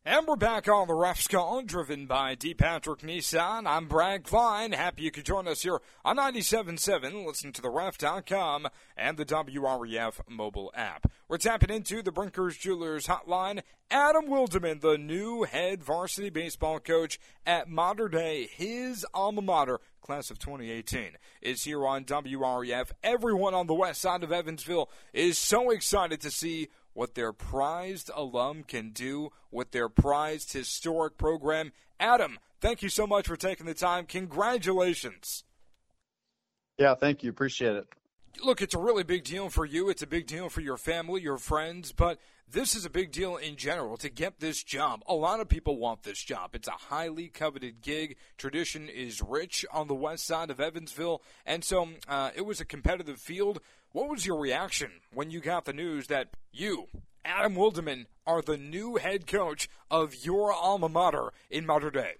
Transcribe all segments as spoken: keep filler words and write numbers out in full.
And we're back on the Ref's Call, driven by D. Patrick Nissan. I'm Brad Klein. Happy you could join us here on ninety-seven point seven. Listen to the ref dot com and the W R E F mobile app. We're tapping into the Brinkers Jewelers hotline. Adam Wildeman, the new head varsity baseball coach at Mater Dei, his alma mater, class of twenty eighteen, is here on W R E F. Everyone on the west side of Evansville is so excited to see what their prized alum can do with their prized historic program. Adam, thank you so much for taking the time. Congratulations. Yeah, thank you. Appreciate it. Look, it's a really big deal for you. It's a big deal for your family, your friends, but this is a big deal in general to get this job. A lot of people want this job. It's a highly coveted gig. Tradition is rich on the west side of Evansville, and so uh, it was a competitive field. What was your reaction when you got the news that you, Adam Wildeman, are the new head coach of your alma mater in Mater Dei?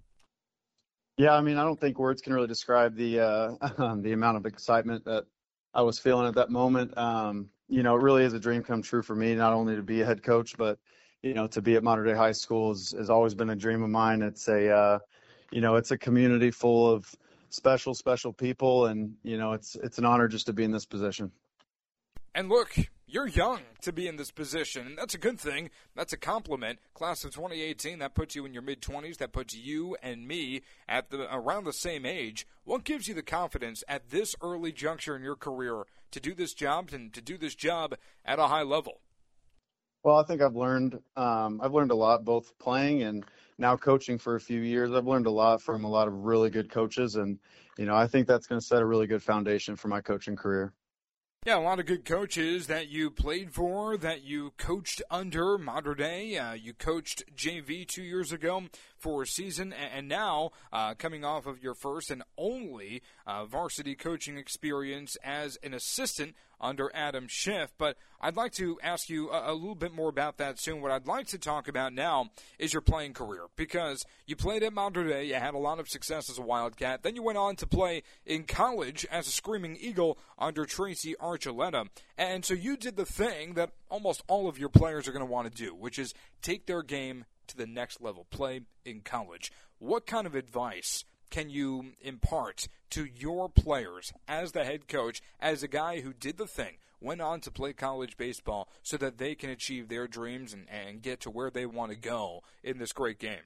Yeah, I mean, I don't think words can really describe the uh, the amount of excitement that I was feeling at that moment. Um, you know, it really is a dream come true for me, not only to be a head coach, but, you know, to be at Mater Dei High School has, has always been a dream of mine. It's a, uh, you know, it's a community full of special, special people, and, you know, it's it's an honor just to be in this position. And look, you're young to be in this position, and that's a good thing. That's a compliment. Class of twenty eighteen, that puts you in your mid-twenties. That puts you and me at the around the same age. What gives you the confidence at this early juncture in your career to do this job and to do this job at a high level? Well, I think I've learned um, I've learned a lot, both playing and now coaching for a few years. I've learned a lot from a lot of really good coaches, and, you know, I think that's going to set a really good foundation for my coaching career. Yeah, a lot of good coaches that you played for, that you coached under Mater Dei. Uh, you coached J V two years ago for a season, and now uh, coming off of your first and only uh, varsity coaching experience as an assistant under Adam Schiff. But I'd like to ask you a, a little bit more about that soon. What I'd like to talk about now is your playing career, because you played at Mater Dei, you had a lot of success as a Wildcat, then you went on to play in college as a Screaming Eagle under Tracy Archuleta, and so you did the thing that almost all of your players are going to want to do, which is take their game to the next level, play in college. What kind of advice can you impart to your players as the head coach, as a guy who did the thing, went on to play college baseball so that they can achieve their dreams and, and get to where they want to go in this great game?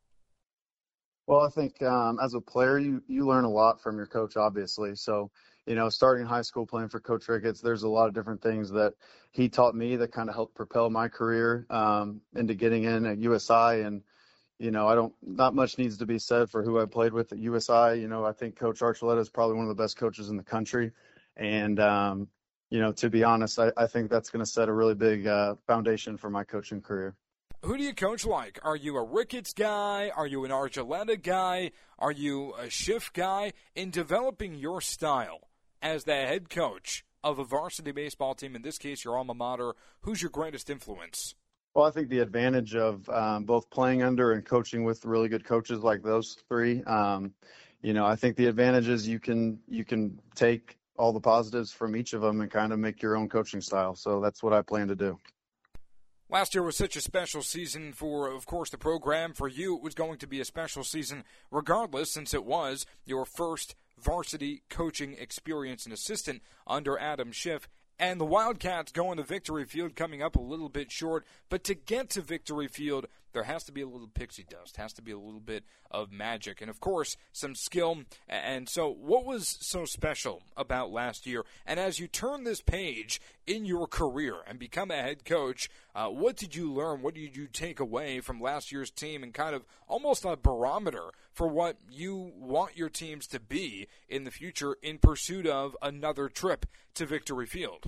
Well, I think um, as a player, you, you learn a lot from your coach, obviously. So, you know, starting high school, playing for Coach Ricketts, there's a lot of different things that he taught me that kind of helped propel my career um, into getting in at U S I. And, you know, I don't, not much needs to be said for who I played with at U S I. You know, I think Coach Archuleta is probably one of the best coaches in the country. And, um, you know, to be honest, I, I think that's going to set a really big uh, foundation for my coaching career. Who do you coach like? Are you a Ricketts guy? Are you an Archuleta guy? Are you a Schiff guy? In developing your style as the head coach of a varsity baseball team, in this case your alma mater, who's your greatest influence? Well, I think the advantage of um, both playing under and coaching with really good coaches like those three, um, you know, I think the advantage is you can you can take all the positives from each of them and kind of make your own coaching style. So that's what I plan to do. Last year was such a special season for, of course, the program. For you, it was going to be a special season regardless, since it was your first varsity coaching experience and assistant under Adam Schiff. And the Wildcats going to Victory Field, coming up a little bit short. But to get to Victory Field, there has to be a little pixie dust, has to be a little bit of magic, and, of course, some skill. And so what was so special about last year? And as you turn this page in your career and become a head coach, uh, what did you learn? What did you take away from last year's team, and kind of almost a barometer for what you want your teams to be in the future in pursuit of another trip to Victory Field?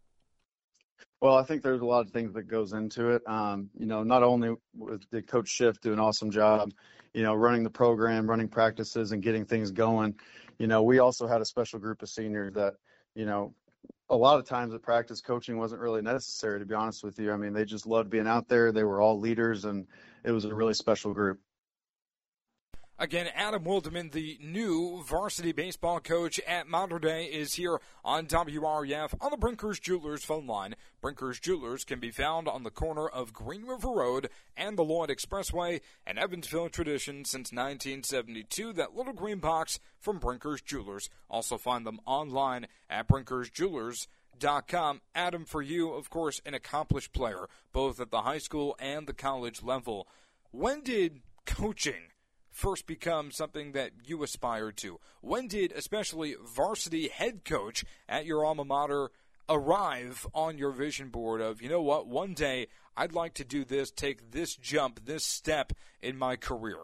Well, I think there's a lot of things that goes into it. Um, you know, not only did Coach Schiff do an awesome job, you know, running the program, running practices, and getting things going, you know, we also had a special group of seniors that, you know, a lot of times at practice, coaching wasn't really necessary, to be honest with you. I mean, they just loved being out there. They were all leaders, and it was a really special group. Again, Adam Wildeman, the new varsity baseball coach at Mater Dei, is here on W R E F on the Brinkers Jewelers phone line. Brinkers Jewelers can be found on the corner of Green River Road and the Lloyd Expressway, an Evansville tradition since nineteen seventy-two, that little green box from Brinkers Jewelers. Also find them online at brinkers jewelers dot com. Adam, for you, of course, an accomplished player, both at the high school and the college level. When did coaching first become something that you aspired to? When did especially varsity head coach at your alma mater arrive on your vision board of, you know what, one day I'd like to do this, take this jump, this step in my career?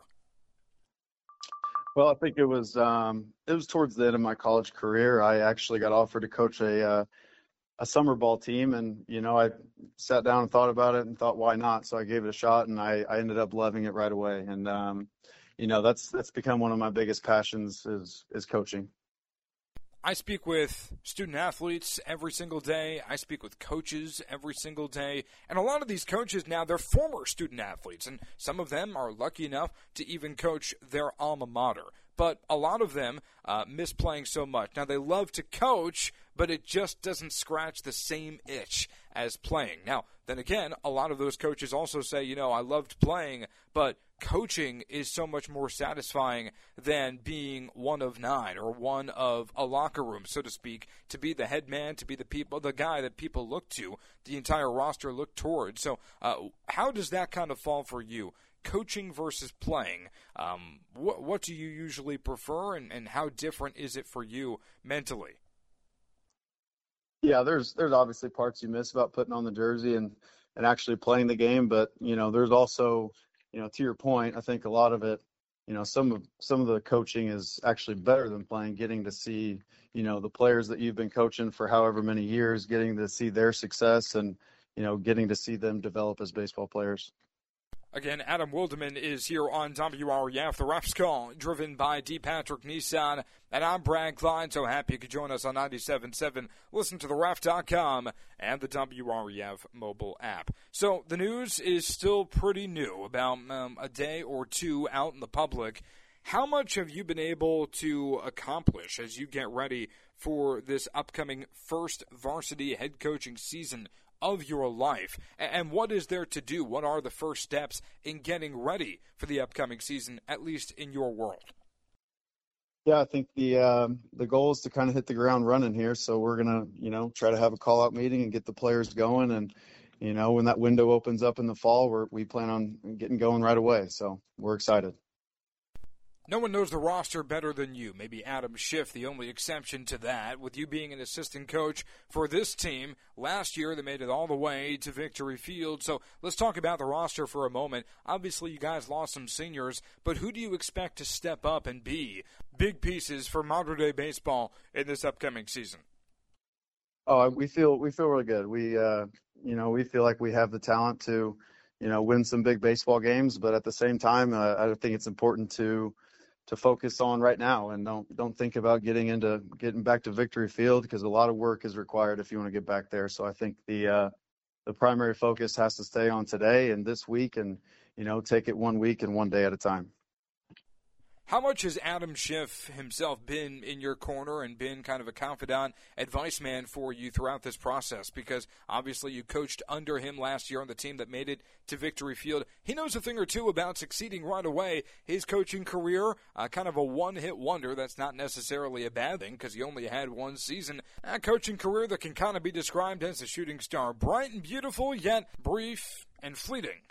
Well, I think it was um, it was towards the end of my college career. I actually got offered to coach a uh, a summer ball team, and you know, I sat down and thought about it and thought, why not? So I gave it a shot, and I, I ended up loving it right away. And um, you know, that's that's become one of my biggest passions is is coaching. I speak with student athletes every single day. I speak with coaches every single day. And a lot of these coaches now, they're former student athletes, and some of them are lucky enough to even coach their alma mater. But a lot of them uh, miss playing so much. Now, they love to coach, but it just doesn't scratch the same itch as playing. Now, then again, a lot of those coaches also say, you know, I loved playing, but coaching is so much more satisfying than being one of nine or one of a locker room, so to speak, to be the head man, to be the people, the guy that people look to, the entire roster look toward. So uh, how does that kind of fall for you? Coaching versus playing. Um, what, what do you usually prefer, and, and how different is it for you mentally? Yeah, there's there's obviously parts you miss about putting on the jersey and, and actually playing the game, but you know, there's also, you know, to your point, I think a lot of it, you know, some of some of the coaching is actually better than playing, getting to see, you know, the players that you've been coaching for however many years, getting to see their success and, you know, getting to see them develop as baseball players. Again, Adam Wildeman is here on W R E F, the Refs Call, driven by D. Patrick Nissan. And I'm Brad Klein, so happy you could join us on ninety-seven point seven. Listen to the ref dot com and the W R E F mobile app. So the news is still pretty new, about um, a day or two out in the public. How much have you been able to accomplish as you get ready for this upcoming first varsity head coaching season of your life? And what is there to do? What are the first steps in getting ready for the upcoming season, at least in your world? Yeah, I think the uh, the goal is to kind of hit the ground running here. So we're gonna, you know, try to have a call out meeting and get the players going. And you know, when that window opens up in the fall, we're, we plan on getting going right away. So we're excited. No one knows the roster better than you. Maybe Adam Schiff, the only exception to that, with you being an assistant coach for this team. Last year, they made it all the way to Victory Field. So let's talk about the roster for a moment. Obviously, you guys lost some seniors, but who do you expect to step up and be big pieces for Mater Dei baseball in this upcoming season? Oh, we feel we feel really good. We, uh, you know, we feel like we have the talent to, you know, win some big baseball games. But at the same time, uh, I think it's important to. to focus on right now and don't don't think about getting into getting back to Victory Field, because a lot of work is required if you want to get back there. So I think the uh, the primary focus has to stay on today and this week, and you know, take it one week and one day at a time. How much has Adam Schiff himself been in your corner and been kind of a confidant, advice man for you throughout this process? Because obviously you coached under him last year on the team that made it to Victory Field. He knows a thing or two about succeeding right away. His coaching career, uh, kind of a one-hit wonder. That's not necessarily a bad thing because he only had one season. A coaching career that can kind of be described as a shooting star. Bright and beautiful, yet brief and fleeting.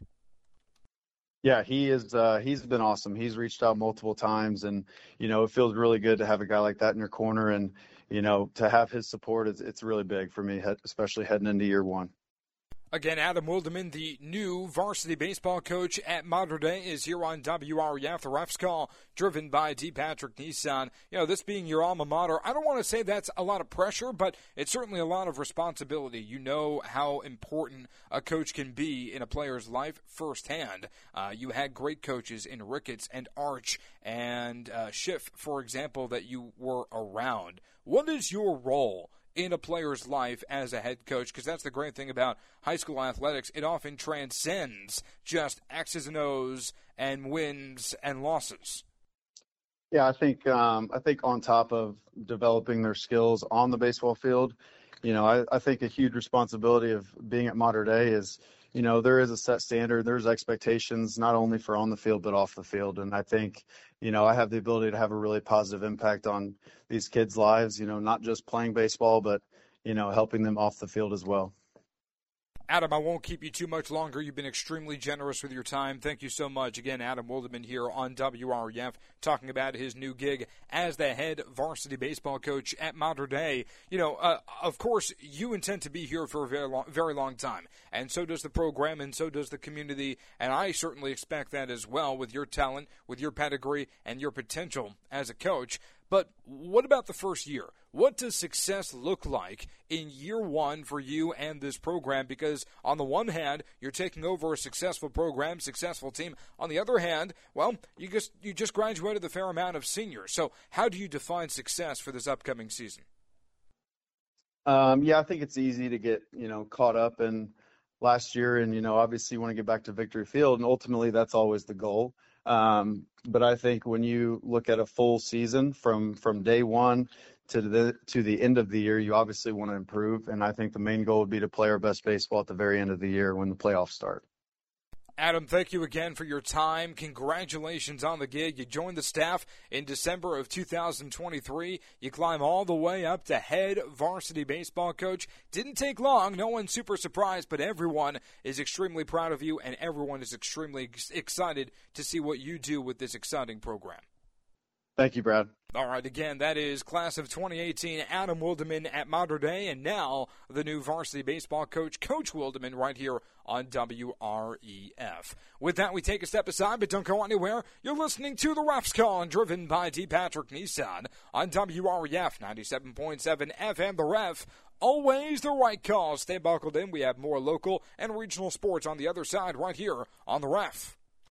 Yeah, he is. Uh, he's been awesome. He's reached out multiple times, and you know, it feels really good to have a guy like that in your corner, and you know, to have his support. It's it's really big for me, especially heading into year one. Again, Adam Wildeman, the new varsity baseball coach at Mater Dei, is here on W R E F, the Refs Call, driven by D. Patrick Nissan. You know, this being your alma mater, I don't want to say that's a lot of pressure, but it's certainly a lot of responsibility. You know how important a coach can be in a player's life firsthand. Uh, you had great coaches in Ricketts and Arch and uh, Schiff, for example, that you were around. What is your role in a player's life as a head coach? Because that's the great thing about high school athletics. It often transcends just X's and O's and wins and losses. Yeah, I think um, I think on top of developing their skills on the baseball field, you know, I, I think a huge responsibility of being at Mater Dei is, you know, there is a set standard. There's expectations not only for on the field but off the field, and I think, you know, I have the ability to have a really positive impact on these kids' lives. You know, not just playing baseball, but you know, helping them off the field as well. Adam, I won't keep you too much longer. You've been extremely generous with your time. Thank you so much. Again, Adam Wildeman here on W R E F talking about his new gig as the head varsity baseball coach at Mater Dei. You know, uh, of course, you intend to be here for a very long, very long time, and so does the program, and so does the community, and I certainly expect that as well with your talent, with your pedigree, and your potential as a coach. But what about the first year? What does success look like in year one for you and this program? Because on the one hand, you're taking over a successful program, successful team. On the other hand, well, you just you just graduated a fair amount of seniors. So how do you define success for this upcoming season? Um, yeah, I think it's easy to get, you know, caught up in last year, and you know, obviously you want to get back to Victory Field, and ultimately that's always the goal. Um, but I think when you look at a full season from from day one to the to the end of the year, you obviously want to improve. And I think the main goal would be to play our best baseball at the very end of the year when the playoffs start. Adam, thank you again for your time. Congratulations on the gig. You joined the staff in December of two thousand twenty-three. You climb all the way up to head varsity baseball coach. Didn't take long. No one's super surprised, but everyone is extremely proud of you, and everyone is extremely excited to see what you do with this exciting program. Thank you, Brad. All right, again, that is class of twenty eighteen, Adam Wildeman at Mater Dei, and now the new varsity baseball coach, Coach Wildeman, right here on W R E F. With that, we take a step aside, but don't go anywhere. You're listening to The Ref's Call, driven by D. Patrick Nissan on W R E F ninety-seven point seven F M. The Ref, always the right call. Stay buckled in. We have more local and regional sports on the other side right here on The Ref.